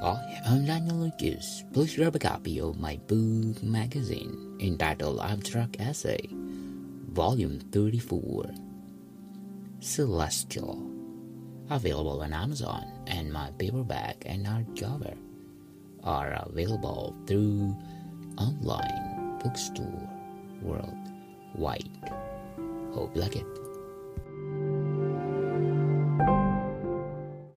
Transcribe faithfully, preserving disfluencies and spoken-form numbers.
Hi, I'm Daniel Lucas. Please grab a copy of my book magazine entitled Abstract Essay, Volume thirty-four, Celestial, available on Amazon, and my paperback and hardcover are available through online bookstore worldwide. Hope you like it.